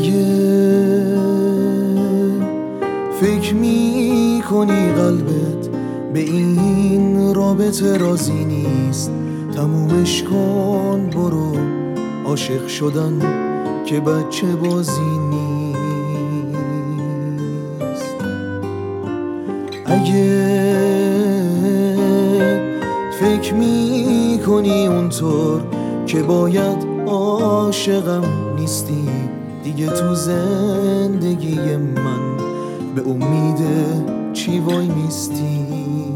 اگه فکر میکنی قلبت به این رابطه راضی نیست، تمومش کن، برو. عاشق شدن که بچه بازی نیست. اگه فکر میکنی اونطور که باید عاشقم نیستی، دیگه تو زندگی من به امید چی وای میستی؟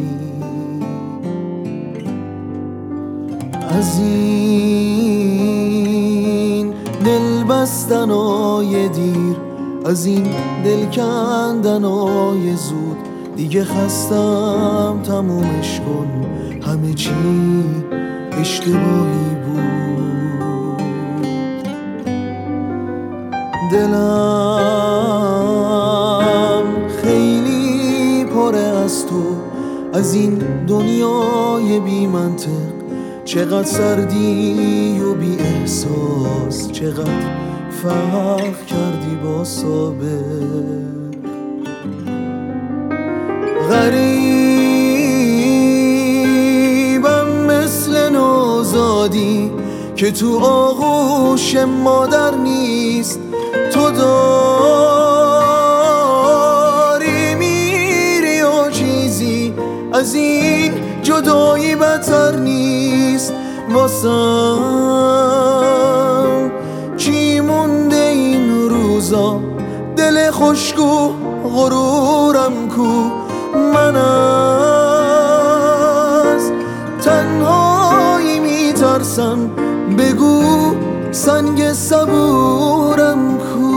از این دل بستنای دیر، از این دل کندنای زود، دیگه خستم، تمومش کن، همه چی اشتباهی بود. دلم خیلی پره از تو، از این دنیای بی منطق، چقدر سردی و بی احساس، چقدر فرق کردی با سابق. غریبم مثل نوزادی که تو آغوش مادر نیست، تو داری میری و چیزی از این جدایی بدتر نیست. واسم چی مونده این روزا، دل خشکو غرورم کو، من از تنهایی میترسم، بگو سنگ صبورم کو.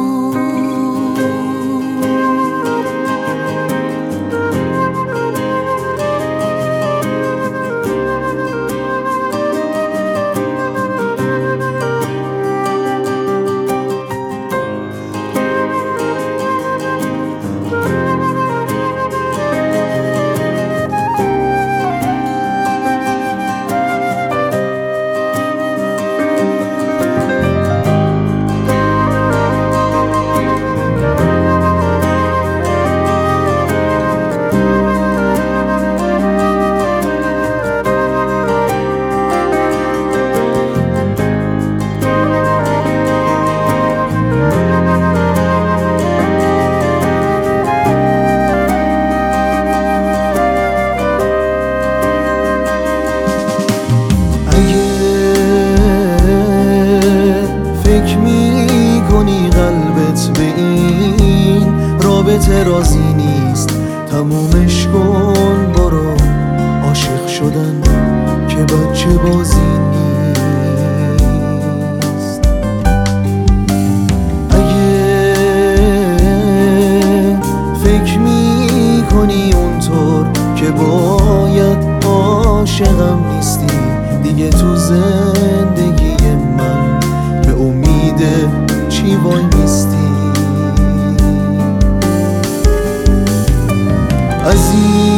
فکر میکنی قلبت به این رابطه راضی نیست، تمومش کن، برو. عاشق شدن که بچه بازی نیست. اگه فکر میکنی اونطور که باید عاشقم نیستی، دیگه تو زندگی من به امید چی وای میستی؟ از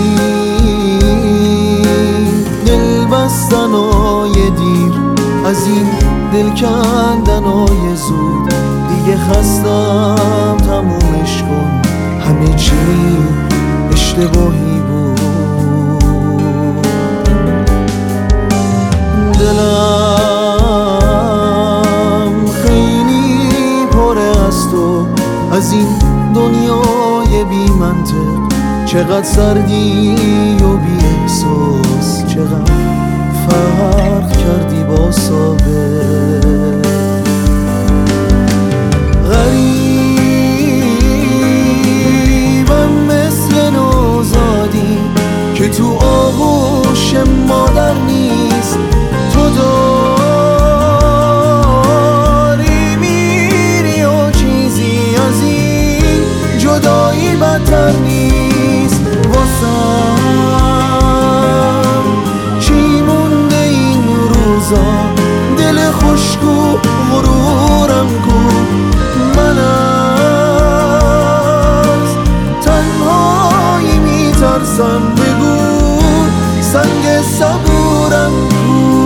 این دل بستنای دیر، از این دل کندنای زود، دیگه خستم، تمومش کن، همه چی اشتباهی بود. دلم خیلی پره از تو، از این دنیای بی منطق، چقدر سردی و بی احساس، چقدر فرق کردی با سابق. غریبم مثل نوزادی که تو آغوش مادر نیست، تو داری میری و چیزی از این جدایی بدتر نیست. واسم چی مونده این روزا، دل خشکو غرورم کو، من از تنهایی میترسم، بگو سنگ صبورم کو.